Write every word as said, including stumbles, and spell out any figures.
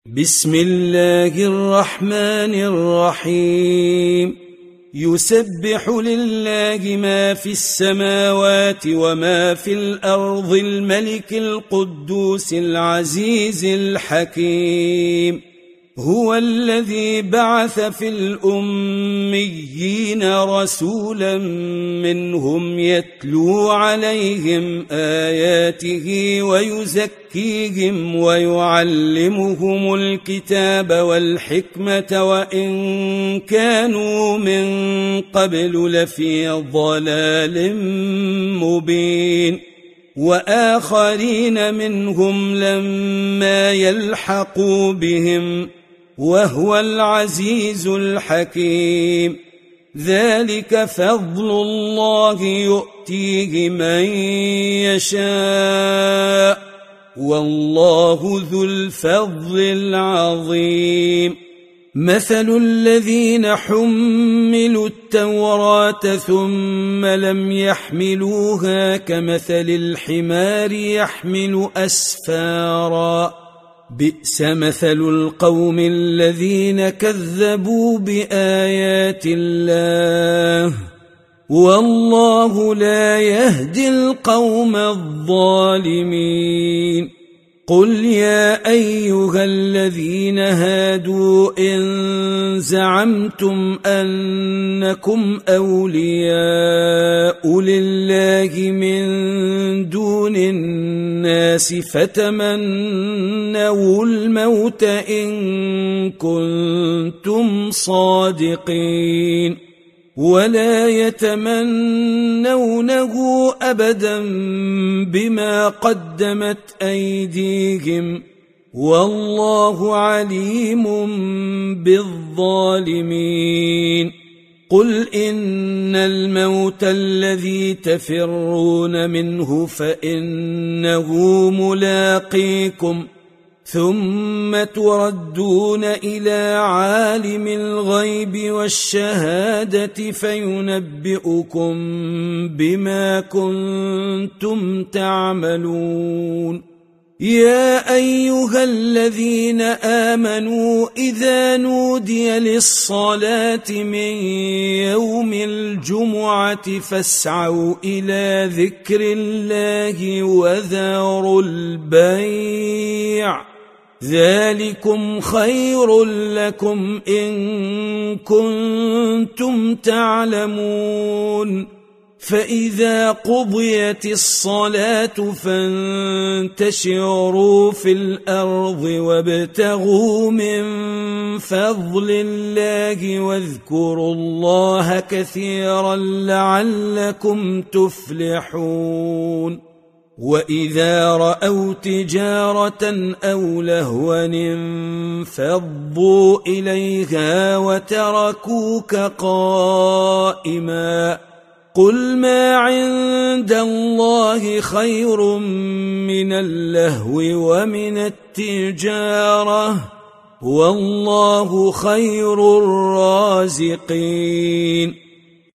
بسم الله الرحمن الرحيم يسبح لله ما في السماوات وما في الأرض الملك القدوس العزيز الحكيم هو الذي بعث في الأميين رسولا منهم يتلو عليهم آياته ويزكيهم ويعلمهم الكتاب والحكمة وإن كانوا من قبل لفي ضلال مبين وآخرين منهم لما يلحقوا بهم وهو العزيز الحكيم ذلك فضل الله يؤتيه من يشاء والله ذو الفضل العظيم مثل الذين حملوا التوراة ثم لم يحملوها كمثل الحمار يحمل أسفارا بئس مثل القوم الذين كذبوا بآيات الله والله لا يهدي القوم الظالمين قل يا أيها الذين هادوا إن زعمتم أنكم أولياء لله من دون الناس فتمنوا الموت إن كنتم صادقين ولا يتمنونه أبدا بما قدمت أيديهم والله عليم بالظالمين قل إن الموت الذي تفرون منه فإنه ملاقيكم ثم تردون إلى عالم الغيب والشهادة فينبئكم بما كنتم تعملون يا أيها الذين آمنوا إذا نودي للصلاة من يوم الجمعة فاسعوا إلى ذكر الله وذروا البيع ذلكم خير لكم إن كنتم تعلمون فإذا قضيت الصلاة فانتشروا في الأرض وابتغوا من فضل الله واذكروا الله كثيرا لعلكم تفلحون وإذا رأوا تجارة أو لهوا انفضوا إليها وتركوك قائما قل ما عند الله خير من اللهو ومن التجارة والله خير الرازقين